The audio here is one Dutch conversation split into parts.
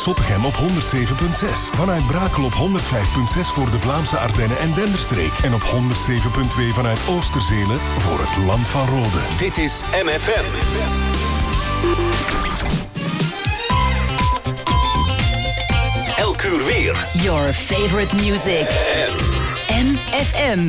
Zottegem op 107.6. Vanuit Brakel op 105.6 voor de Vlaamse Ardennen en Denderstreek. En op 107.2 vanuit Oosterzele voor het Land van Rode. Dit is MFM. Elk uur weer. Your favorite music. MFM.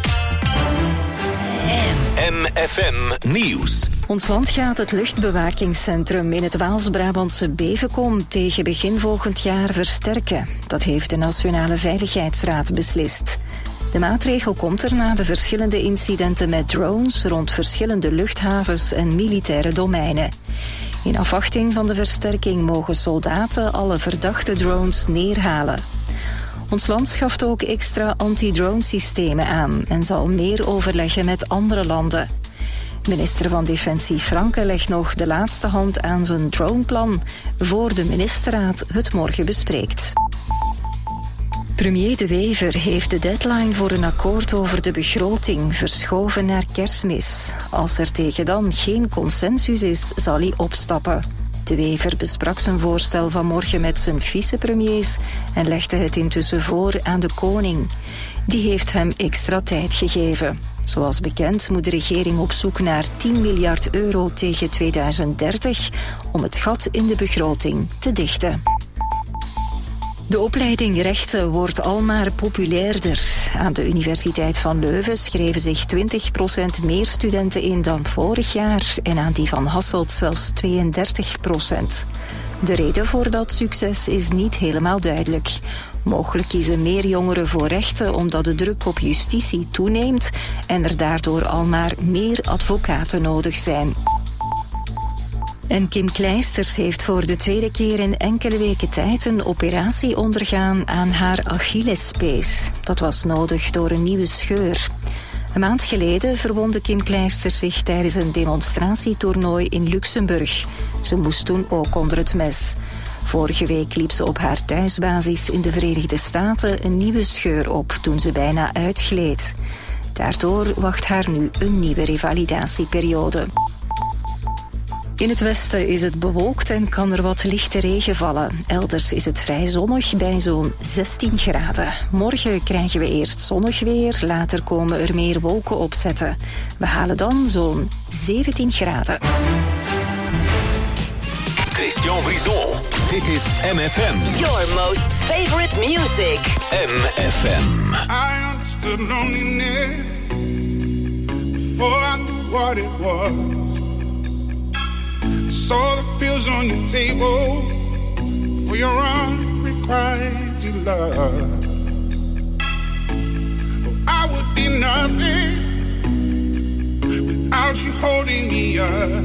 MFM Nieuws. Ons land gaat het luchtbewakingscentrum in het Waals-Brabantse Bevenkom tegen begin volgend jaar versterken. Dat heeft de Nationale Veiligheidsraad beslist. De maatregel komt er na de verschillende incidenten met drones rond verschillende luchthavens en militaire domeinen. In afwachting van de versterking mogen soldaten alle verdachte drones neerhalen. Ons land schaft ook extra anti-drone systemen aan en zal meer overleggen met andere landen. Minister van Defensie Franke legt nog de laatste hand aan zijn droneplan voor de ministerraad het morgen bespreekt. Premier De Wever heeft de deadline voor een akkoord over de begroting verschoven naar Kerstmis. Als er tegen dan geen consensus is, zal hij opstappen. De Wever besprak zijn voorstel vanmorgen met zijn vicepremiers en legde het intussen voor aan de koning. Die heeft hem extra tijd gegeven. Zoals bekend moet de regering op zoek naar 10 miljard euro tegen 2030 om het gat in de begroting te dichten. De opleiding rechten wordt almaar populairder. Aan de Universiteit van Leuven schreven zich 20% meer studenten in dan vorig jaar en aan die van Hasselt zelfs 32%. De reden voor dat succes is niet helemaal duidelijk. Mogelijk kiezen meer jongeren voor rechten omdat de druk op justitie toeneemt en er daardoor almaar meer advocaten nodig zijn. En Kim Kleisters heeft voor de tweede keer in enkele weken tijd een operatie ondergaan aan haar Achillespees. Dat was nodig door een nieuwe scheur. Een maand geleden verwondde Kim Kleisters zich tijdens een demonstratietoernooi in Luxemburg. Ze moest toen ook onder het mes. Vorige week liep ze op haar thuisbasis in de Verenigde Staten een nieuwe scheur op toen ze bijna uitgleed. Daardoor wacht haar nu een nieuwe revalidatieperiode. In het westen is het bewolkt en kan er wat lichte regen vallen. Elders is het vrij zonnig bij zo'n 16 graden. Morgen krijgen we eerst zonnig weer, later komen er meer wolken opzetten. We halen dan zo'n 17 graden. Christian Brison. Dit is MFM. Your most favorite music. MFM. I understood loneliness before I knew what it was. I saw the pills on your table for your unrequited love. Oh, I would be nothing without you holding me up.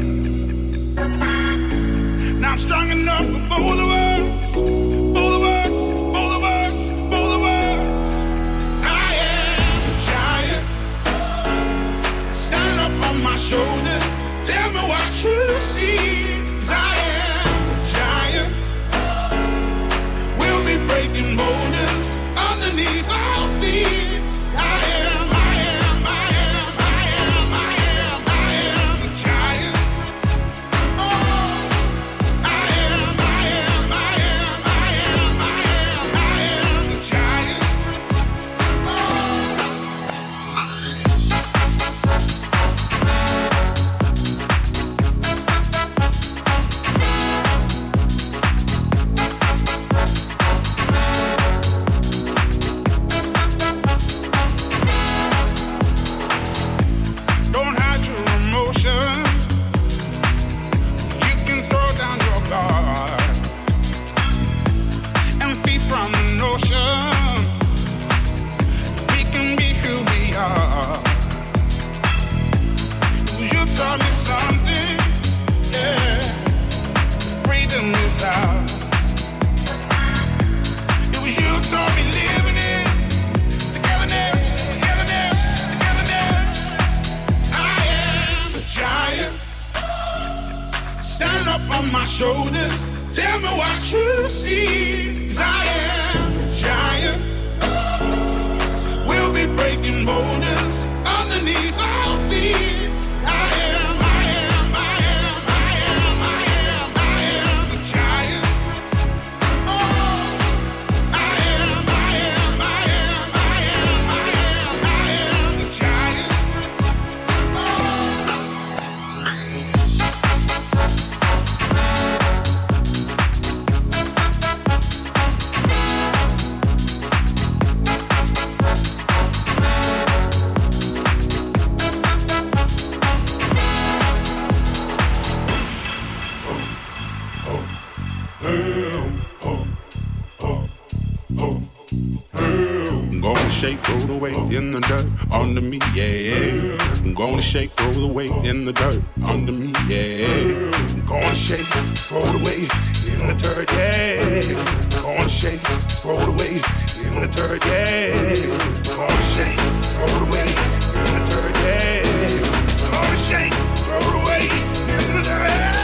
Now I'm strong enough for both of us, both of us, both of us, both of us. I am a giant. Stand up on my shoulders. Tell me what you see. 'Cause I am a giant. We'll be breaking boulders underneath our feet. I am, I am, I am, I am, I am, I am a giant. Oh, I am, I am, I am, I am, I am, I am a giant. Don't hide your emotion. You can throw down your guard and feed from the notion. We can be who we are. You taught me something, yeah. Freedom is out. It was you taught me living it. Togetherness, togetherness, togetherness. I am a giant. Stand up on my shoulders. Tell me what you see. 'Cause I am a giant. We'll be breaking boulders underneath our feet. I am, I am, I am, I am, I am, I am a giant. shake, roll away in the dirt under me, yeah. I'm gonna shake, roll away in the dirt under me, yeah. I'm gonna shake, roll away in the dirt, yeah. I'm gonna shake, roll away in the dirt, yeah. I'm gonna shake, roll away in the dirt, yeah. I'm gonna shake, roll away in the dirt.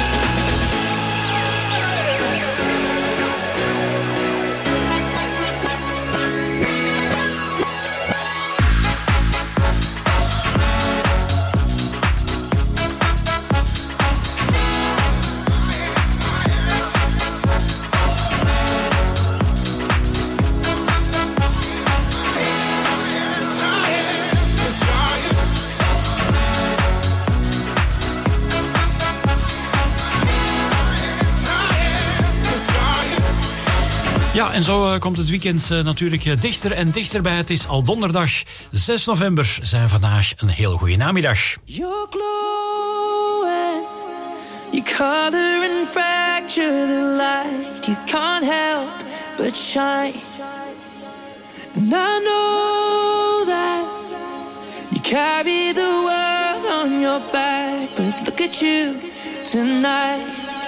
Ja, en zo komt het weekend natuurlijk dichter en dichterbij. Het is al donderdag 6 november. Zijn vandaag een heel goede namiddag. You're glowing, you color and fracture the light. You can't help but shine. And I know that you carry the world on your back. But look at you tonight.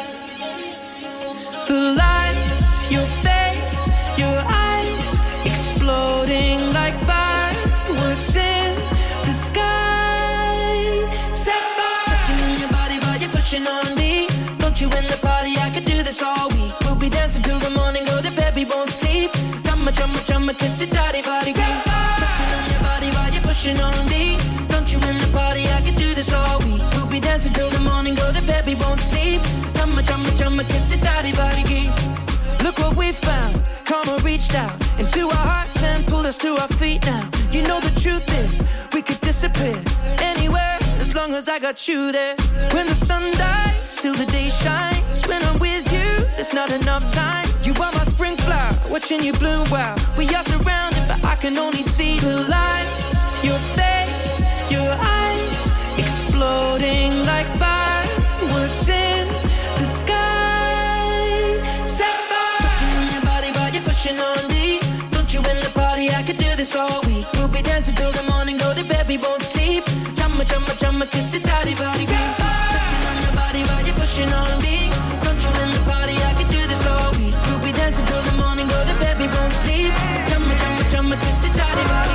The lights, your face, your eyes, exploding like fireworks in the sky. Set fire, touching on your body while you're pushing on me. Don't you in the party, I could do this all week. We'll be dancing till the morning, go to bed, we won't sleep. Chumma, chumma, chumma, kiss it, daddy, body. Touching on your body while you're pushing on me. Don't you in the party, I could do this all week. We'll be dancing till the morning, go to bed, we won't sleep. Chumma, chumma, chumma, kiss it, daddy, body. Look what we found, karma reached out into our hearts and pulled us to our feet now. You know the truth is, we could disappear anywhere as long as I got you there. When the sun dies, till the day shines. When I'm with you, there's not enough time. You are my spring flower, watching you bloom wild. We are surrounded, but I can only see the lights. Your face, your eyes, exploding like fireworks in the sky. Pushing on me, don't you in the party, I could do this all week. We'll be dancing till the morning, go to bed, we won't sleep. Chumma, chumma, chumma, kiss it, daddy, body. Touching on your body while you're pushing on me. Don't you in the party, I could do this all week. We'll be dancing till the morning, go to bed, we won't sleep. Chumma, chumma, chumma, kiss it, daddy, body.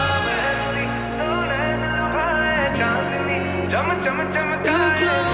You're close.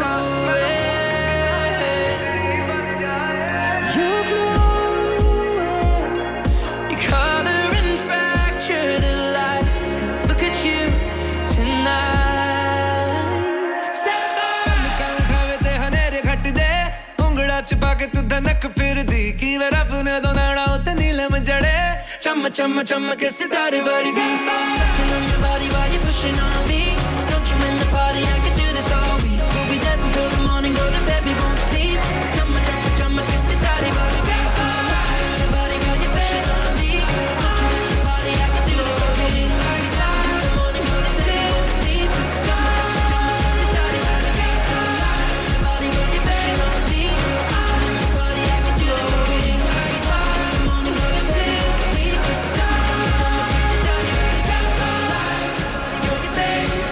पाके तू धनक फिर दी की वे रब ने दो नाड़ा उते नीलम जड़े चम चम चम के सितारे वर्गी touching on your body while you're pushing on me. Don't you in the party, I can do this all week. We'll be dancing till the morning, go to bed, we won't sleep. Chum chum ke sitarey worgi touching on your body while you're pushing on me. Don't you in the party, I can do this all week. We'll be dancing till the morning, go to bed, we won't sleep. Chum ke sitarey worgi touching on your body while you're pushing on me. Face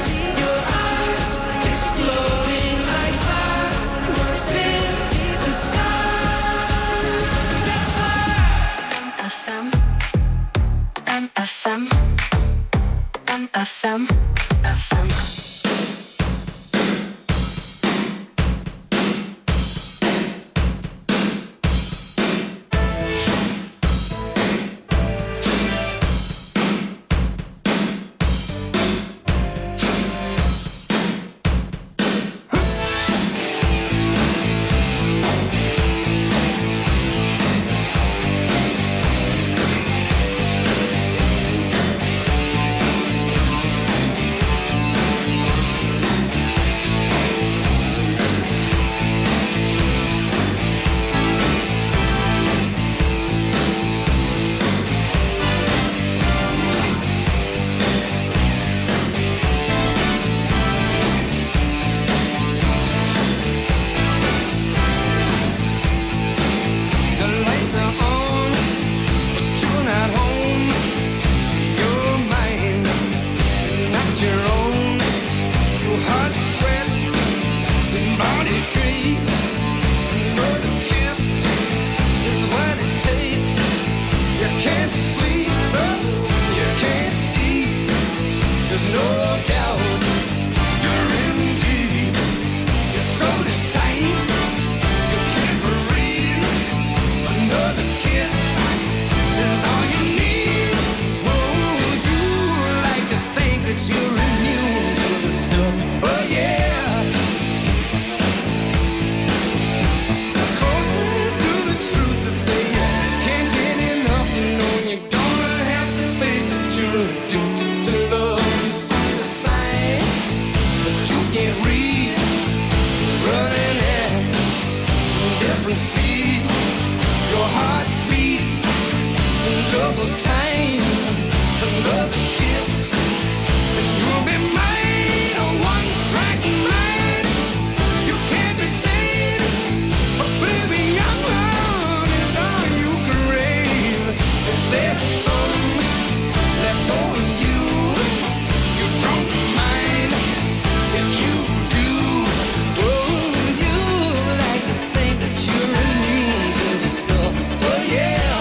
another time, another kiss, and you'll be mine, a one-track mind. You can't be sane, but baby, young love is all you crave. If there's some left on you, you don't mind. If you do, oh, you like to think that you're immune to the stuff. Oh yeah.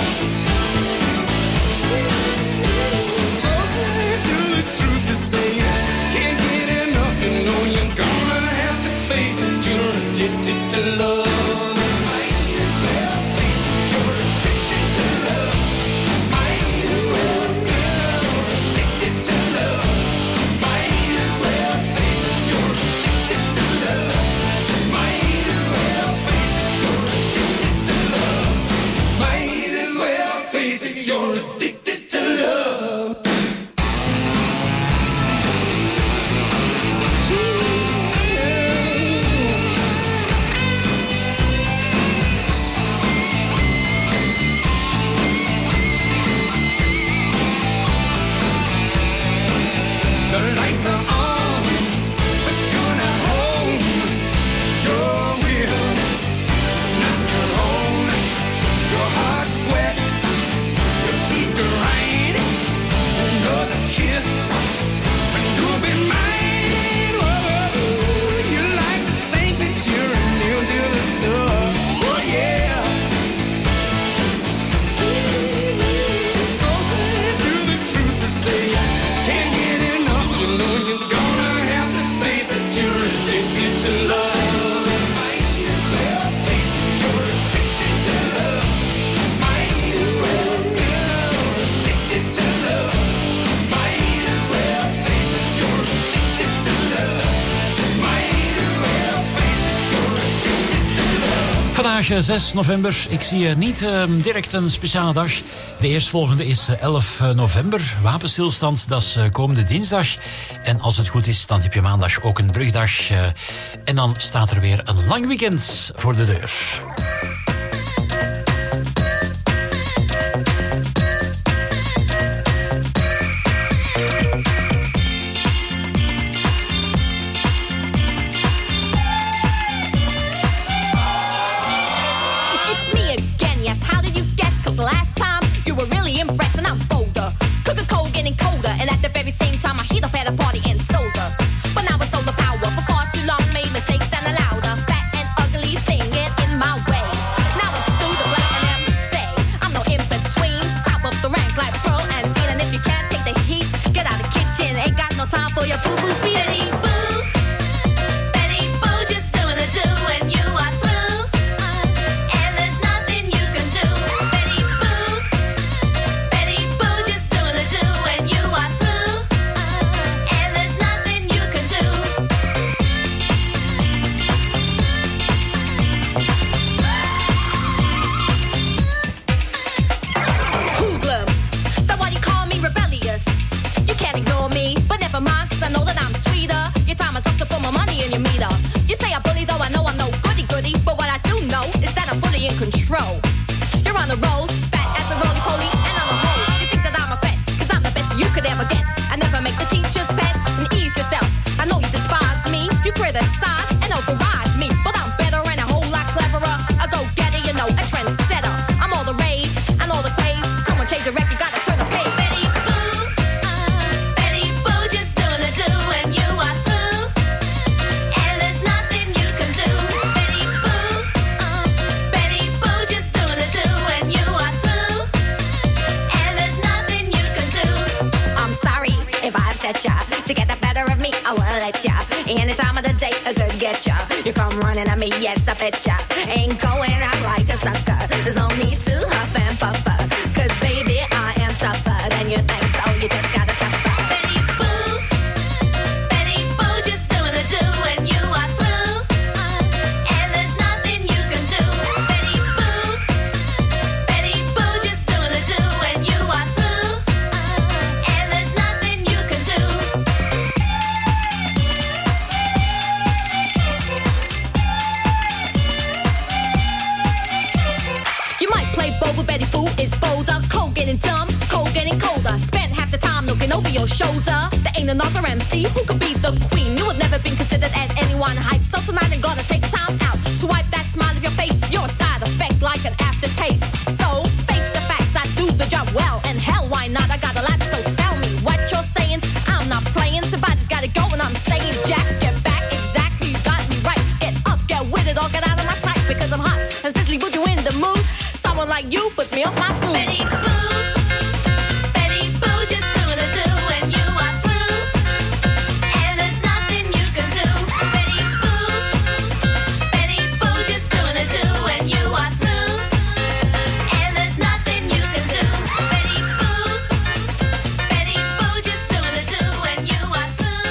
It's closer to the truth to say can't get enough. You know you're gonna have to face it. You're addicted to love. Might as well face it. You're addicted to love. Might as well face it. You're addicted to love. Might as well face it. You're addicted to love. Might as well face it. You're addicted to love. Might as well face it. You're addicted to love. The lights are on, but you're not home. Your will is not your own. Your heart sweats, your teeth grind. Another kiss, and you'll be mine. Whoa, you like to think that you're immune to the stuff. Oh yeah. It's closer to the truth to say can't get enough. You know you're gonna have to face it. You're addicted to love. Might as well face it. You're addicted to love. Might as well face it. You're addicted to love. Might as well face it. You're addicted to love. Might as well face it. You're addicted to love. Vandaag 6 november. Ik zie niet direct een speciale dag. De eerstvolgende is 11 november. Wapenstilstand, dat is komende dinsdag. En als het goed is, dan heb je maandag ook een brugdag. En dan staat er weer een lang weekend voor de deur. It's me again, yes. How did you guess? 'Cause last time you were really impressed and I'm bolder. Cooking cold, getting colder, and at the very same time I heat up at a party and soda. But now it's solar power. For far too long made mistakes and allowed a fat and ugly thing get in my way. Now it's too the black and have to say I'm no in between. Top of the rank like Pearl and Dean, and if you can't take the heat, get out the kitchen. Ain't got no time for your boo boo speedy boo. Betty boo, just doing the do when you are through. And there's nothing you can do. Betty boo, just doing the do when you are through. And there's nothing you can do. Hoodlum, that's why you call me rebellious. You can't ignore me, but never mind, 'cause I know that I'm sweeter. Your time is up to put my money in your meter. You say I bully, though I know I'm no goody-goody, but what I do know is that I'm fully in control. You're on the road, fat as a roly-poly, and on the road. You think that I'm a pet, 'cause I'm the best you could ever get. I never make the teacher's pet, and ease yourself. I know you despise me, you criticize and override me, but I'm better and a whole lot cleverer. A go-getter, you know, a trendsetter. I'm all the rage and all the craze. Come on, change the record, gotta turn the page. Betty boo, just doing the do when you are through. And there's nothing you can do. Betty boo, just doing the do when you are through. And there's nothing you can do. I'm sorry if I upset ya. To get the better of me, I won't let ya. Any time of the day, I could get ya. You come running at me, yes, I bet ya. Ain't going out like a sucker. There's no need to huff and puff. 'Cause baby, I am tougher than you think, so you just gotta suffer. Betty boo, just doing the do when you are through. And there's nothing you can do. Betty boo, just doing the do when you are through. And there's nothing you can do. You might play bold, but Betty Boo is bolder, colder. getting dumb, cold getting colder. Spent half the time looking over your shoulder. There ain't another MC who could be the queen. You have never been considered as anyone hype. So tonight I'm gonna take time out to wipe that smile of your face. You're a side effect like an aftertaste. So face the facts, I do the job well. And hell, why not? I got a lot, so tell me what you're saying. I'm not playing, somebody's gotta go and I'm staying. Jack, get back, exactly, you got me right. Get up, get with it, or get out of my sight. Because I'm hot and sizzly, put you in the mood. Someone like you puts me off my food. Betty Boo, just doing a do, and you are through. And there's nothing you can do. Betty Boo, just doing a do, and you are through. And there's nothing you can do. Betty Boo, just doing a do, and you are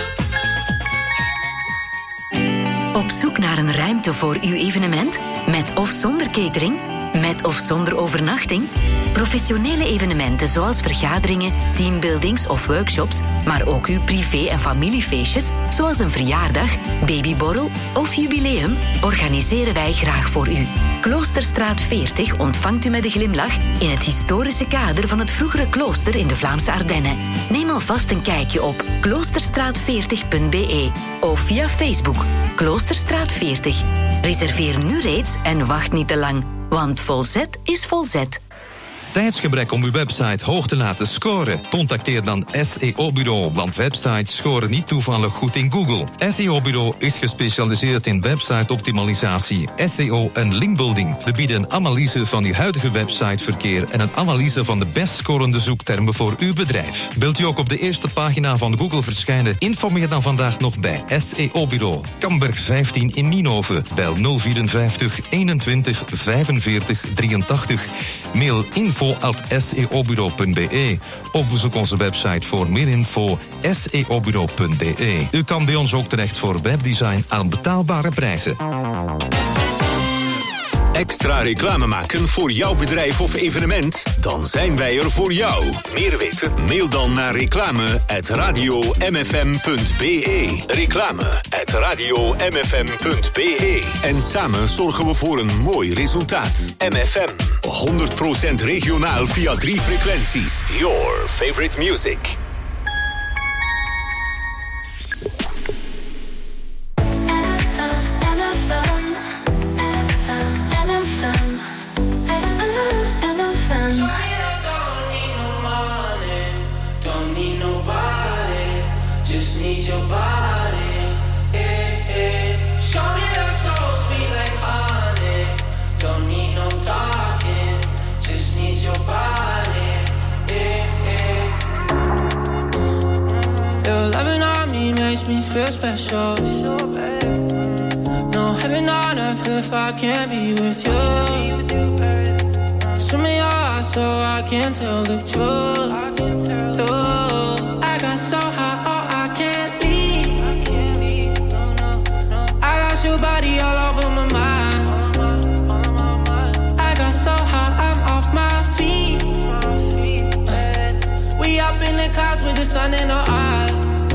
through. Op zoek naar een ruimte voor uw evenement? Met of zonder catering? Met of zonder overnachting? Professionele evenementen zoals vergaderingen, teambuildings of workshops, maar ook uw privé- en familiefeestjes, zoals een verjaardag, babyborrel of jubileum, organiseren wij graag voor u. Kloosterstraat 40 ontvangt u met een glimlach in het historische kader van het vroegere klooster in de Vlaamse Ardennen. Neem alvast een kijkje op kloosterstraat40.be of via Facebook Kloosterstraat 40. Reserveer nu reeds en wacht niet te lang, want Volzet is Volzet. Tijdsgebrek om uw website hoog te laten scoren? Contacteer dan SEO Bureau, want websites scoren niet toevallig goed in Google. SEO Bureau is gespecialiseerd in website-optimalisatie, SEO en linkbuilding. We bieden een analyse van uw huidige websiteverkeer en een analyse van de best scorende zoektermen voor uw bedrijf. Wilt u ook op de eerste pagina van Google verschijnen? Informeer dan vandaag nog bij SEO Bureau. Kamberg 15 in Nienhoven. Bel 054 21 45 83. Mail info@seobureau.be of bezoek onze website voor meer info seobureau.be. U kan bij ons ook terecht voor webdesign aan betaalbare prijzen. Extra reclame maken voor jouw bedrijf of evenement? Dan zijn wij er voor jou. Meer weten? Mail dan naar reclame@radiomfm.be. Reclame@radiomfm.be. En samen zorgen we voor een mooi resultaat. MFM. 100% regionaal via 3 frequenties. Your favorite music. Me feel special. No heaven on earth if I can't be with you. Swim me your eyes so I can't tell the truth. I got so high, oh I can't leave. I got your body all over my mind. I got so high, I'm off my feet. We up in the clouds with the sun in our eyes.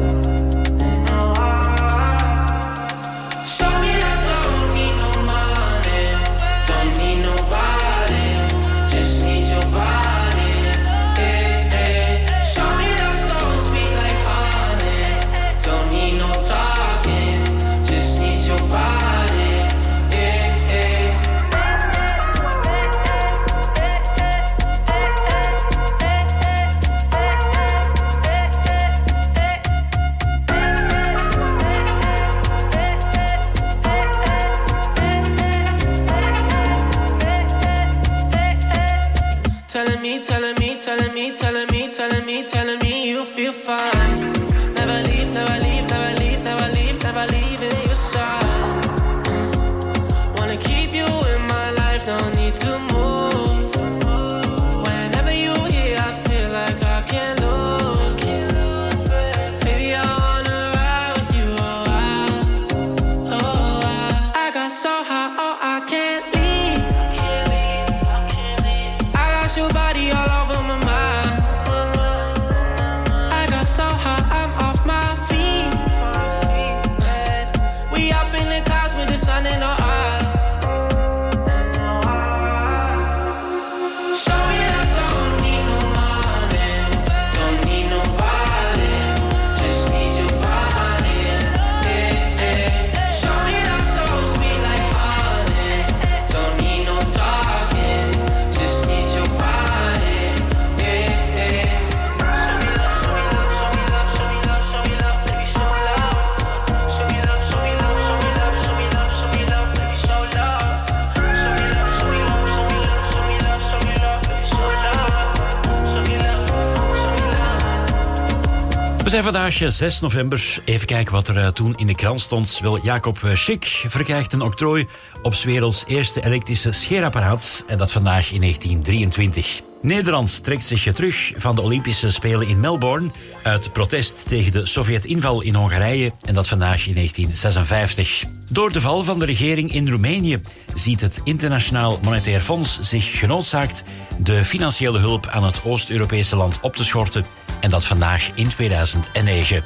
Telling me you feel fine. Never leave, never leave, never leave, never leave, never leave in your side. Wanna keep you in my life, don't need to move. Whenever you're here, I feel like I can't lose. Baby, I wanna ride with you, I got so high, oh I can't leave. I got your body all over my mind. So We zijn vandaag 6 november. Even kijken wat er toen in de krant stond. Wel, Jacob Schick verkrijgt een octrooi op 's werelds eerste elektrische scheerapparaat. En dat vandaag in 1923. Nederland trekt zich terug van de Olympische Spelen in Melbourne uit protest tegen de Sovjet-inval in Hongarije. En dat vandaag in 1956. Door de val van de regering in Roemenië ziet het Internationaal Monetair Fonds zich genoodzaakt de financiële hulp aan het Oost-Europese land op te schorten. En dat vandaag in 2009.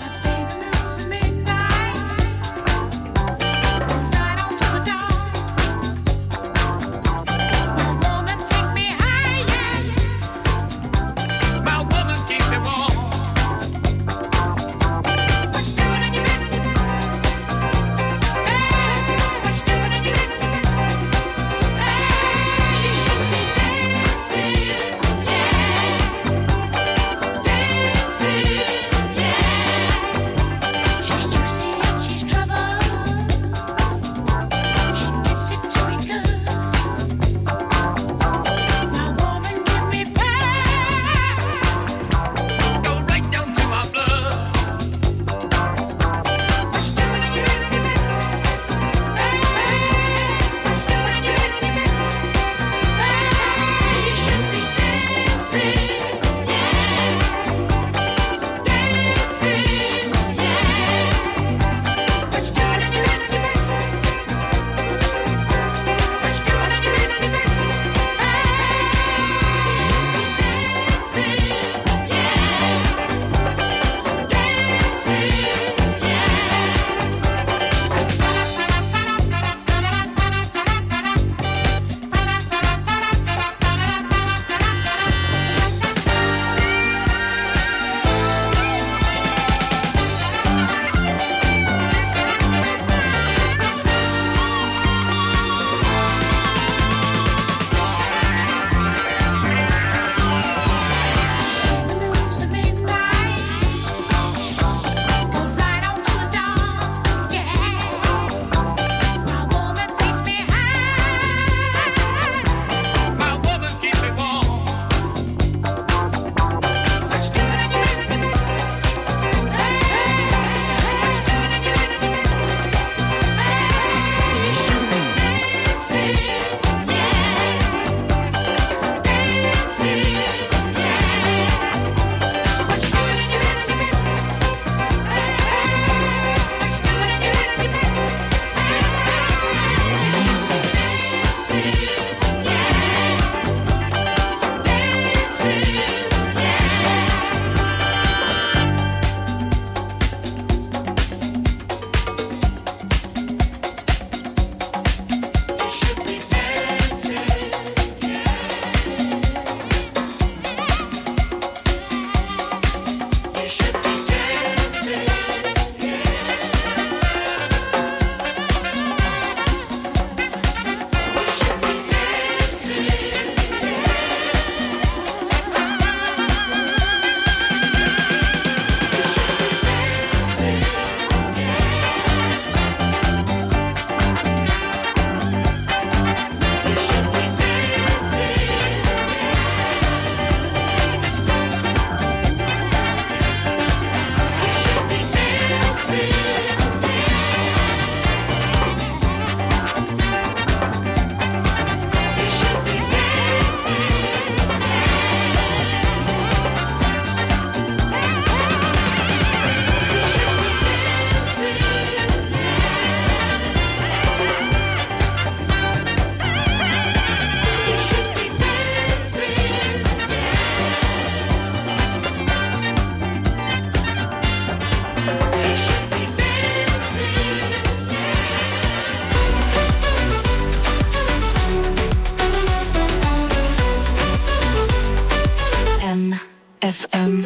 FM.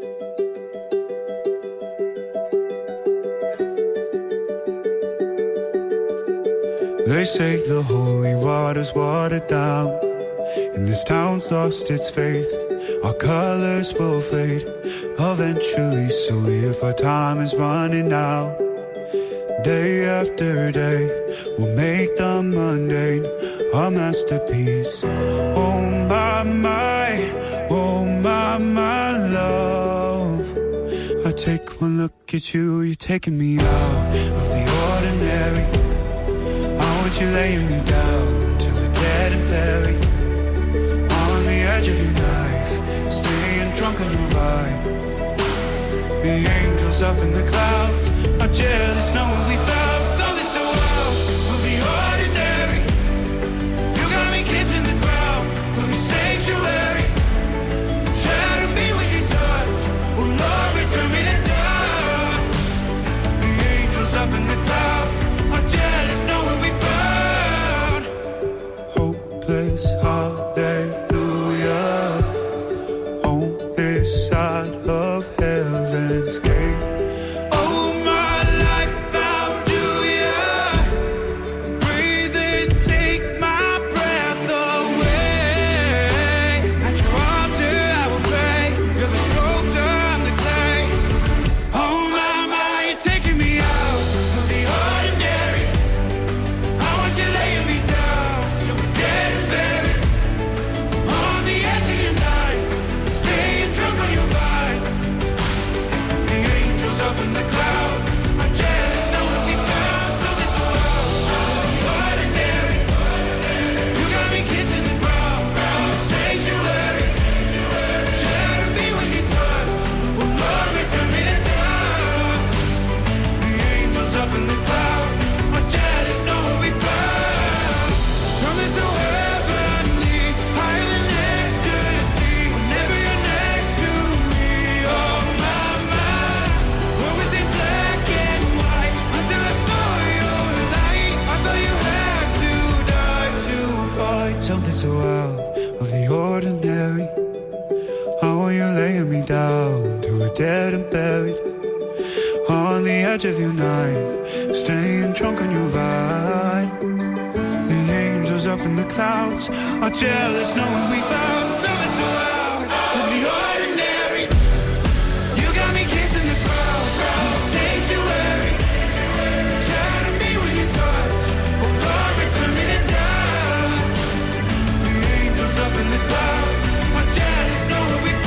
They say the holy water's watered down, and this town's lost its faith. Our colors will fade eventually, so if our time is running out, day after day, we'll make the mundane a masterpiece. Oh my love, I take one look at you, you're taking me out of the ordinary. I want you laying me down till we're dead and buried. On the edge of your knife, staying drunk on your vibe. The angels up in the clouds are jealous knowing we found something so wild of the ordinary. You got me kissing the ground of your sanctuary. Shatter me with your touch, oh Lord, return me to dust. The angels up in the clouds are jealous knowing we found hopeless hallelujah on this side of heaven's gate. Oh, my life found you, yeah. Breathe in, take my breath away. At your altar I will pray. You're the sculptor, I'm the clay. Oh, my, you're taking me out of the ordinary. I want you laying me down so we're dead and buried. On the edge of your knife, staying drunk on your vine. The angels up in the clouds are jealous knowing we found something so wild, the ordinary. You got me kissing the ground in the sanctuary. Shatter me with your touch, oh Lord, return me to dust. The angels up in the clouds are jealous knowing we found something so heavenly, higher than ecstasy. Whenever you're next to me, oh my, what was it black and white until I saw your light? I thought you had to die to fight something so out of the ordinary. How are you laying me down to a dead and buried? On the edge of your knife, staying drunk on your vine. The angels up in the clouds are jealous knowing we found something so out of the ordinary. You got me kissing the ground in the sanctuary. Shatter me with your touch, oh Lord, return me to dust. The angels up in the clouds are jealous knowing we found.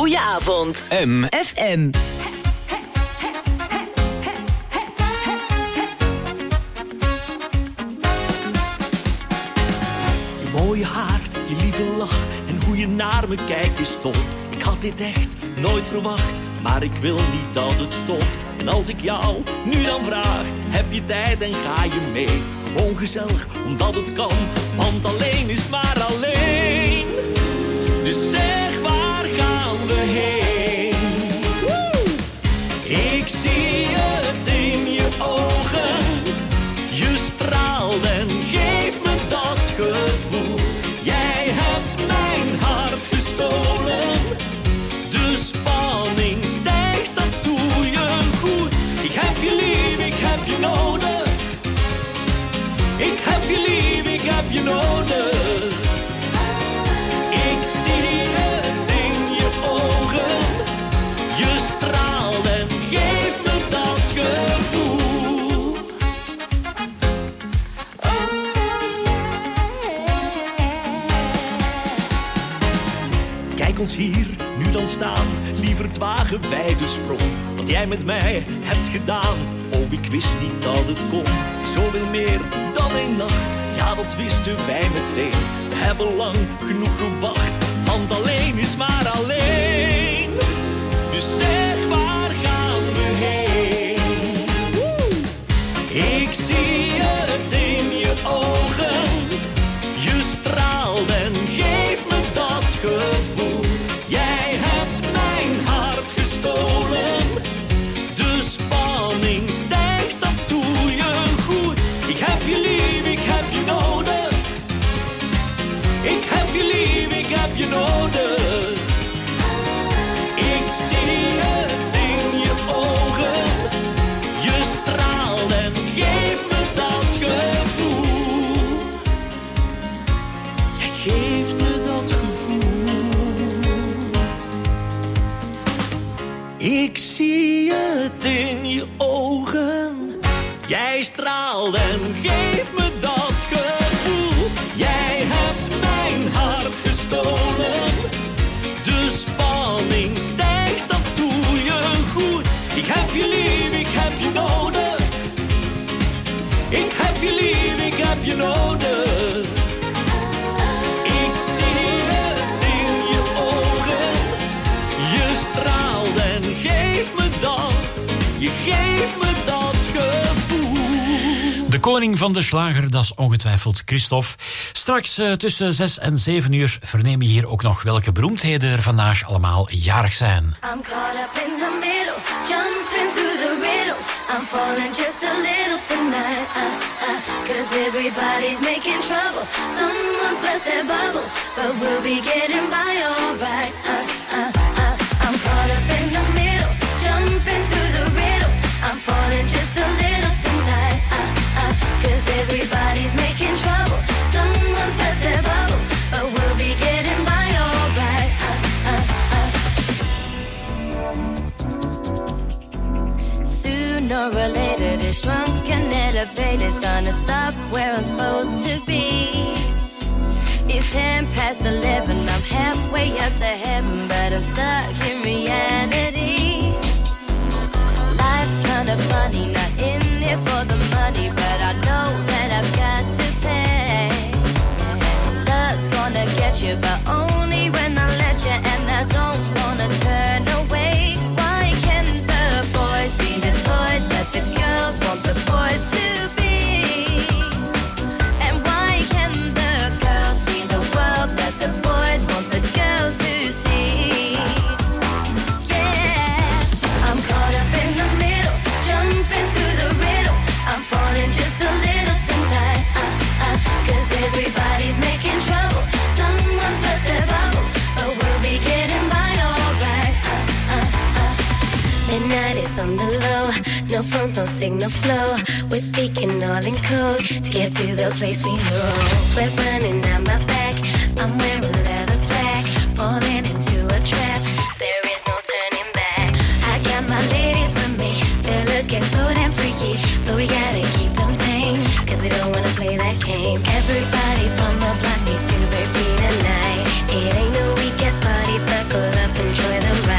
Goedenavond. FM. Mooie haar, je lieve lach en hoe je naar me kijkt is top. Ik had dit echt nooit verwacht, maar ik wil niet dat het stopt. En als ik jou nu dan vraag, heb je tijd en ga je mee? Gewoon gezellig, omdat het kan, want alleen is maar alleen. Dus zeg, waar gaan we heen? Ik zie het in je ogen, je straalt en geeft me dat gevoel. Jij hebt mijn hart gestolen, de spanning stijgt, dat doe je goed. Ik heb je lief, ik heb je nodig. Ik heb je lief, ik heb je nodig. Ik zie het in je ogen, je straalt en geeft me dat gevoel. Kijk ons hier nu dan staan, liever wagen wij de sprong. Wat jij met mij hebt gedaan, oh ik wist niet dat het kon. Zoveel meer dan een nacht, ja dat wisten wij meteen. We hebben lang genoeg gewacht, want alleen is maar alleen. Dus zeg, waar gaan we heen? Ik zie het in je ogen, je straalt en geeft me dat gevoel. Jij hebt mijn hart gestolen, de spanning stijgt, dat doe je goed. Ik heb je lief, ik heb je nodig. Ik heb je lief, ik heb je nodig. Ik zie het in je ogen, je straalt en geeft me dat gevoel. Jij geeft me dat gevoel. Ik zie het in je ogen, jij straalt en geeft me dat gevoel. Jij hebt mijn hart gestolen, de spanning stijgt, dat doe je goed. Ik heb je lief, ik heb je nodig. Ik heb je lief, ik heb je nodig. Ik zie het in je ogen, je straalt en geeft me dat. Je geeft me dat gevoel. De koning van de slager, dat is ongetwijfeld Christophe. Straks tussen 6 en 7 uur vernemen we hier ook nog welke beroemdheden er vandaag allemaal jarig zijn. I'm caught up in the middle, jumping through the riddle. I'm falling just a little tonight. Cause everybody's making trouble. Someone's burst their bubble, but we'll be getting by alright. I'm caught up in the middle, jumping through the riddle. I'm falling just a little tonight. Cause everybody's making trouble. Someone's burst their bubble, but we'll be getting by alright. Sooner or later, this drunken elevator's gonna stop where I'm supposed to be. It's 11:10, I'm halfway up to heaven, but I'm stuck in reality. Life's kinda funny, not in it for the money, but I know that I've got to pay. Love's gonna get you, but only when I let you, and I don't wanna turn away. Why can't the boys be the toys that the girls want the boys to be? And why can't the girls see the world that the boys want the girls to see? Yeah, I'm caught up in the middle, jumping through the riddle. I'm falling just a little tonight. Cause everybody's making trouble. Someone's burst their bubble, but we'll be getting by alright. Midnight is on the low, no phones, no signal flow. We're speaking all in code to get to the place we know. Sweat running down my back, I'm wearing leather black, falling into a trap. There is no turning back. I got my ladies with me, fellas get so damn freaky, but we gotta keep them tame, cause we don't wanna play that game. Everybody from the block needs to be free tonight. It ain't the weekend party, buckle up, enjoy the ride.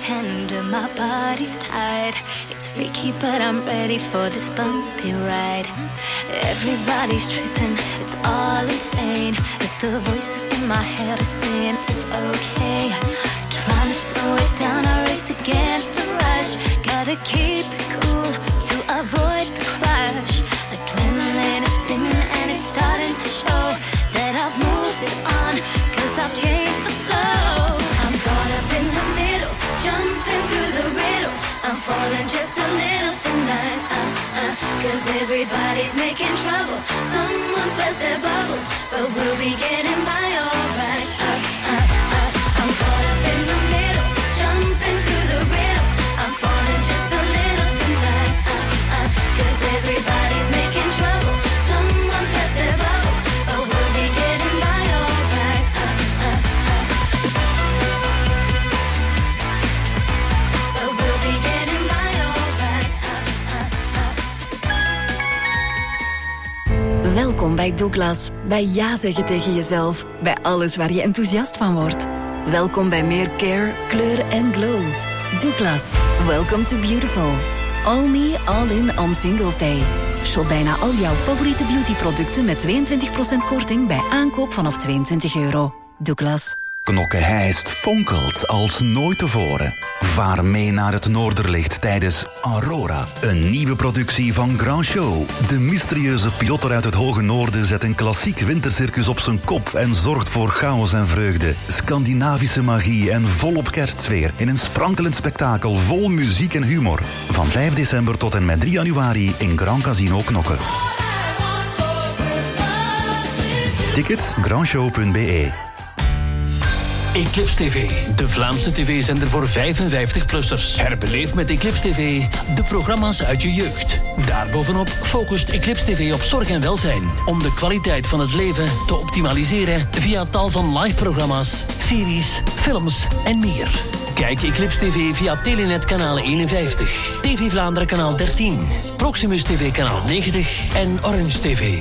tender, my body's tired. It's freaky, but I'm ready for this bumpy ride. Everybody's tripping, it's all insane. But the voices in my head are saying it's okay. Trying to slow it down, I race against the rush. Gotta keep it cool to avoid the crash. Adrenaline is spinning and it's starting to show that I've moved it on, 'cause I've changed the flow. I'm caught up in the middle, jumping through the riddle. I'm falling just a little tonight, 'cause everybody's making trouble. Someone's burst their bubble, but we'll be getting by alright. I'm caught up in the middle, jumping through the riddle. I'm falling just a little tonight, 'cause everybody's making trouble. Someone's burst their bubble, but we'll be getting by alright. But we'll be getting by alright. Welkom bij Douglas. Bij ja zeggen tegen jezelf. Bij alles waar je enthousiast van wordt. Welkom bij meer care, kleur en glow. Douglas. Welcome to beautiful. All me, all in on Singles Day. Shop bijna al jouw favoriete beautyproducten met 22% korting bij aankoop vanaf €22. Douglas. Knokke-Heist fonkelt als nooit tevoren. Vaar mee naar het Noorderlicht tijdens Aurora. Een nieuwe productie van Grand Show. De mysterieuze piloter uit het Hoge Noorden zet een klassiek wintercircus op zijn kop en zorgt voor chaos en vreugde. Scandinavische magie en volop kerstsfeer in een sprankelend spektakel vol muziek en humor. Van 5 december tot en met 3 januari in Grand Casino Knokke. Tickets grandshow.be. Eclipse TV, de Vlaamse tv-zender voor 55-plussers. Herbeleef met Eclipse TV de programma's uit je jeugd. Daarbovenop focust Eclipse TV op zorg en welzijn. Om de kwaliteit van het leven te optimaliseren via tal van live-programma's, series, films en meer. Kijk Eclipse TV via Telenet kanaal 51, TV Vlaanderen kanaal 13, Proximus TV kanaal 90 en Orange TV.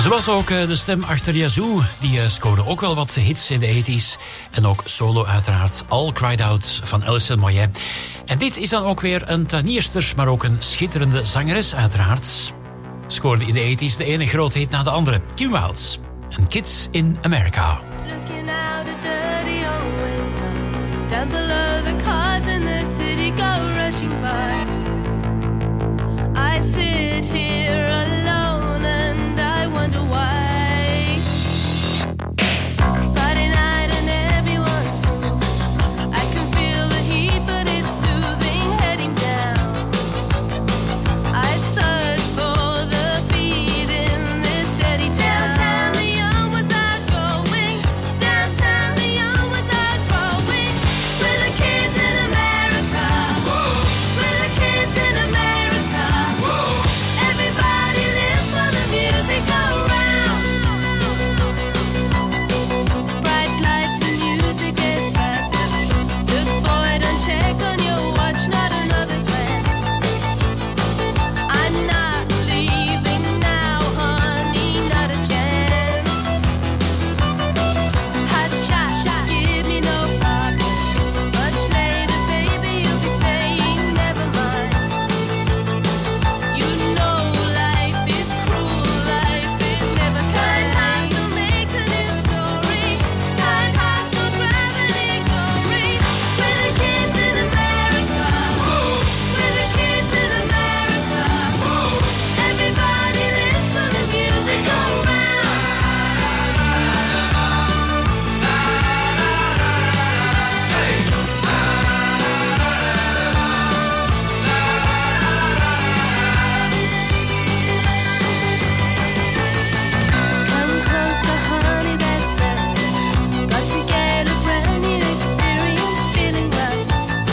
Ze was ook de stem achter Yazoo. Die scoorde ook wel wat hits in de 80s. En ook solo uiteraard. All Cried Out van Alison Moyet. En dit is dan ook weer een tuinierster, maar ook een schitterende zangeres uiteraard. Scoorde in de 80s de ene grote hit na de andere. Kim Wilde en Kids in America. Looking out a dirty old window, down below the cars in the city go rushing by. I sit here alone and I wonder why. Friday night and everyone's moving. I can feel the heat but it's soothing heading down. I search for the beat in this steady town. Downtown the young ones are going. Downtown the young ones are growing. We're the kids in America. Whoa. We're the kids in America. Whoa. Everybody lives for the music around. Bright lights and music gets faster. Look boy, don't check on your watch, not another glance. I'm not leaving now, honey, not a chance. Hot shot, give me no problems. Much later, baby, you'll be saying never mind. You know life is cruel, life is never kind. Time to make a new story. Time has no gravity glory. We're the kids in America. We're the kids in America. Everybody lives for the music around. Come closer, honey, that's better. Got to get a brand new experience, feeling right.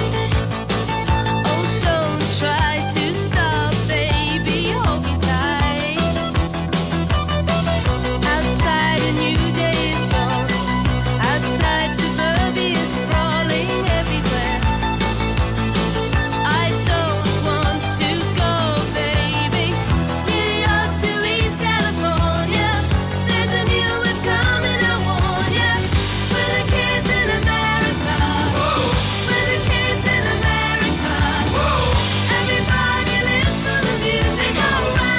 Oh, don't try to stop, baby, hold me tight. Outside a new day is born. Outside suburbia is sprawling everywhere. I don't want to go, baby. New York to East California. There's a new wave coming, I warn ya. We're the kids in America. We're the kids in America. Everybody lives for the music around.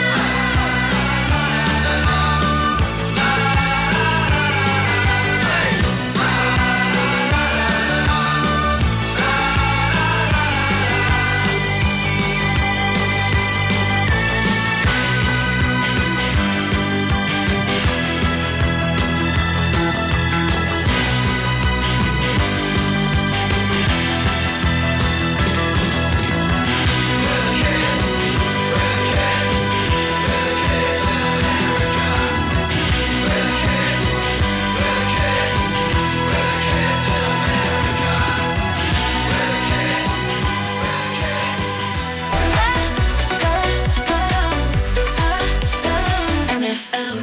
MFM.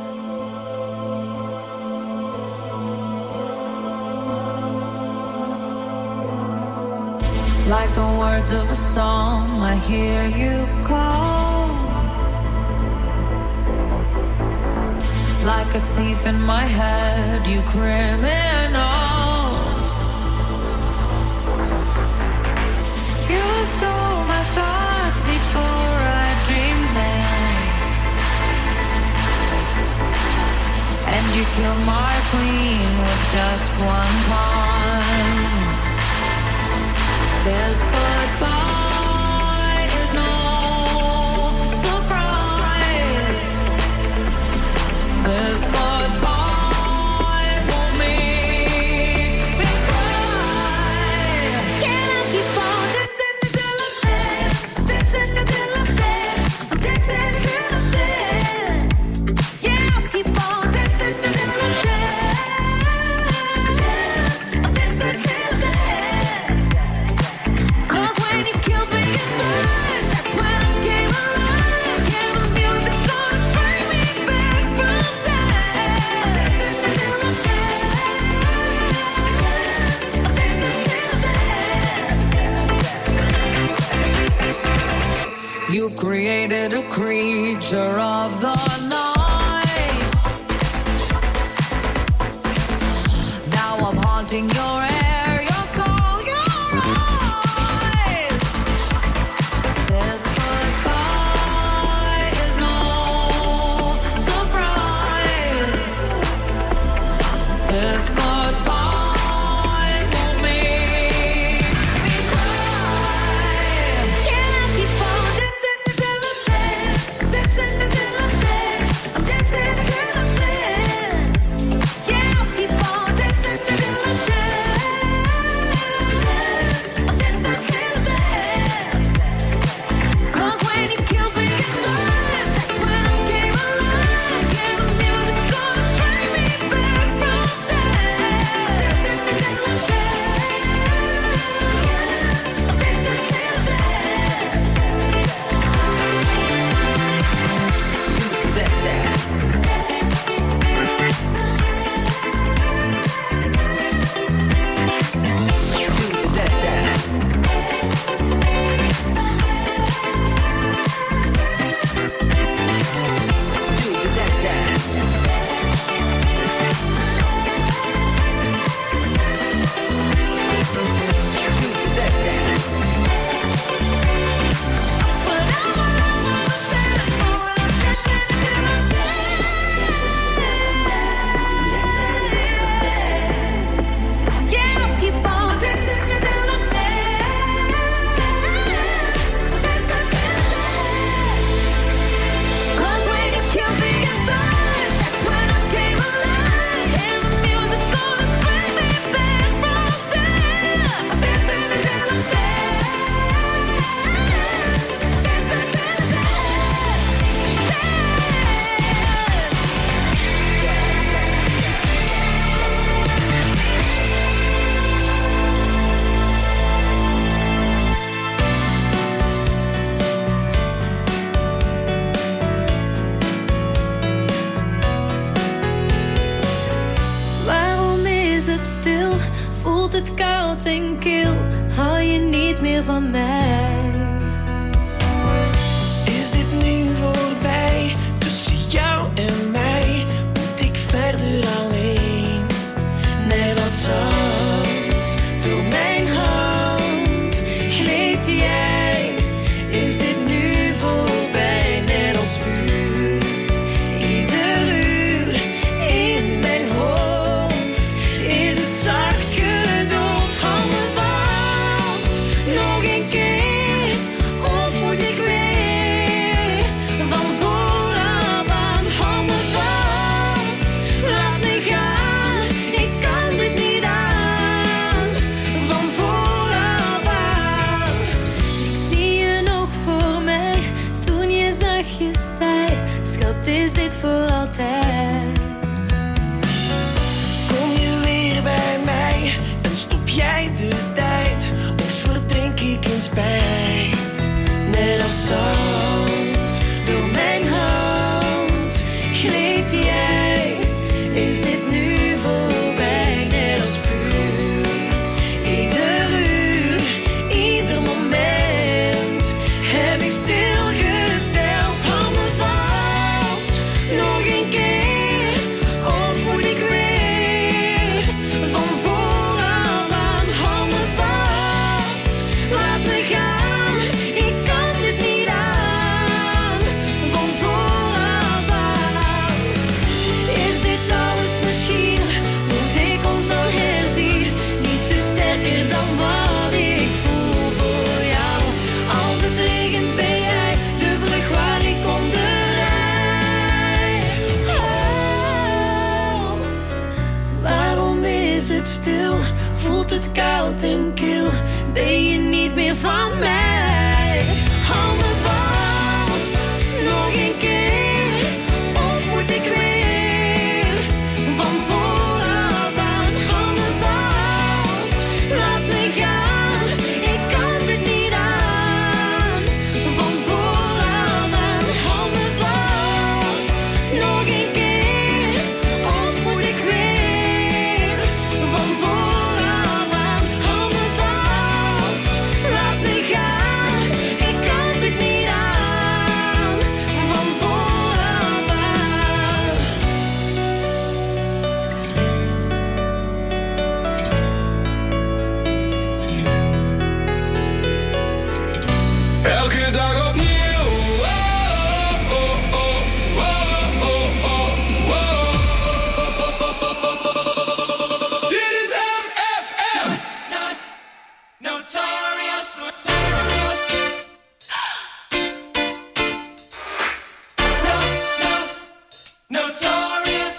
Like the words of a song, I hear you call. Like a thief in my head, you criminal. You stole my thoughts before I dreamed them. And you killed my queen with just one pawn. This goodbye is no surprise. This goodbye won't make me cry. Can I keep on dancing until I'm dead? Dancing until I'm dead. Dancing until I'm dead. Yeah, I'll keep on dancing until I'm dead. I'll dance until I'm dead. You've created a creature of the night. wanting your air, your soul, your eyes. This goodbye is no surprise. This goodbye won't make me cry. Can I keep on dancing until I'm dead? Dancing until I'm dead. I'm dancing until I'm dead. Yeah, I'll keep on dancing until I'm dead. I'm dancing until I'm dead. 'Cause when you killed me inside, that's when I came alive. Yeah, the music's gonna bring me back from death. Dancing until I'm dead. I'm dancing until I'm dead. Do the dance. Do the dance. Do the dance. Do the dance. But I'm all over the dance floor and I'm dancing until I'm dead. Yeah, I'll keep on dancing until I'm dead. I'm dancing until I'm dead. 'Cause when you killed me inside, that's when I came alive. And the music's gonna bring me back from death. I'm dancing until I'm dead. Dancing until I'm dead. Waarom is het stil? Voelt het koud en kil? Hou je niet meer van mij? Is dit nu voorbij? Tussen jou en mij moet ik verder alleen. Net als zand door mijn hand gleed jij. Is dit nu voorbij? Net als vuur. Ieder uur in mijn hoofd is het zacht gedoofd. Hou me vast, nog een keer. Of moet ik weer van vooraf aan? Hou me vast, laat me gaan. Ik kan dit niet aan. Van vooraf aan. Ik zie je nog voor mij. Toen je zachtjes zei, schat, is dit voor altijd? Kom je weer bij mij en stop jij de tijd? Of verdrink ik in spijt? Net als zand door mijn hand gleed jij. Is dit nu voorbij? Net als vuur. Ieder uur, ieder moment heb ik stilgeteld. Hou me vast, nog een keer. Of moet ik weer van vooraf aan? Hou me vast, laat me gaan. Ik kan dit niet aan. Van vooraf aan. Is dit alles misschien? Moet ik ons nog herzien? Niets is sterker dan wat ik voel voor jou. Als het regent ben jij de brug waar ik onderrijd. Oh, waarom is het stil? Voelt het koud en kil? Ben je niet meer van mij? Hou me vast, nog een keer. Of moet ik weer van vooraf aan? Hou me vast, laat me gaan. Ik kan dit niet aan. Van vooraf aan, hou me vast, nog een keer. Of moet ik weer van vooraf aan? Hou me vast, Iedere dag opnieuw. Dit is MFM. Notorious. Notorious.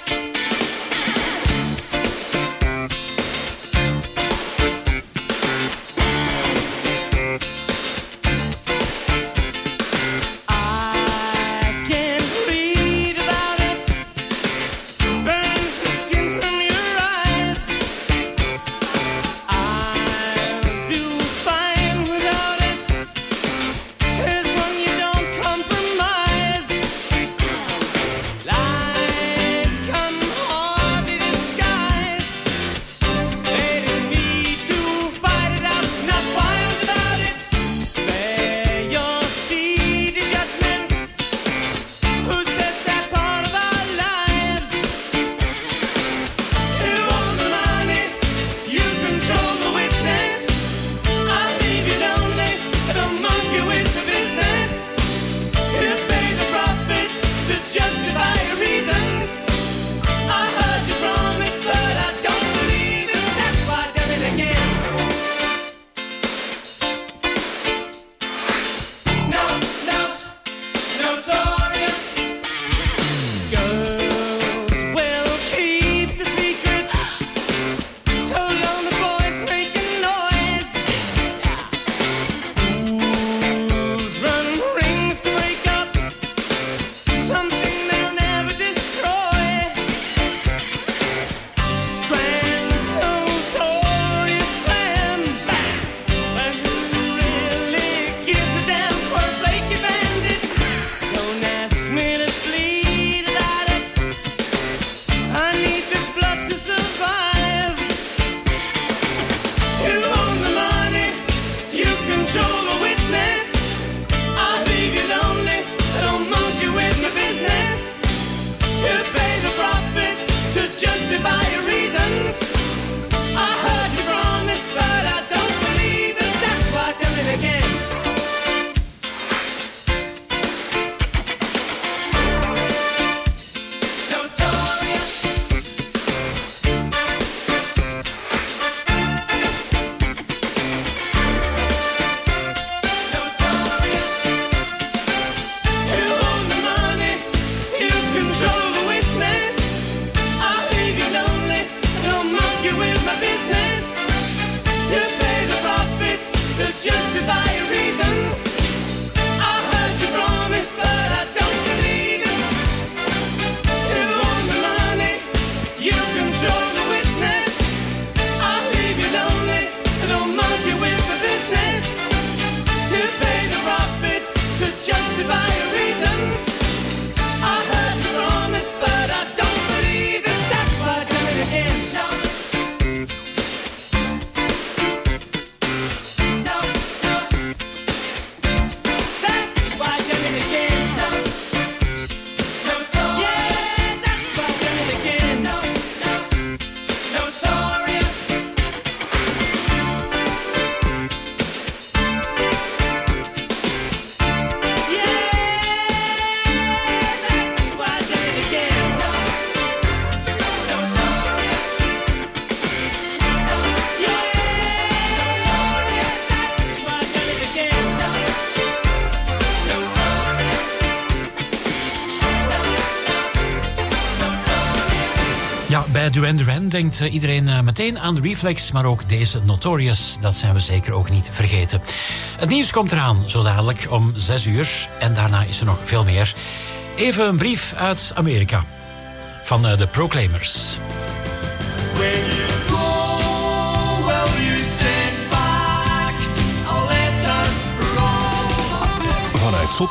Bij Duran Duran denkt iedereen meteen aan de Reflex, maar ook deze Notorious, dat zijn we zeker ook niet vergeten. Het nieuws komt eraan, zo dadelijk om 6 uur. En daarna is er nog veel meer. Even een brief uit Amerika van de Proclaimers. When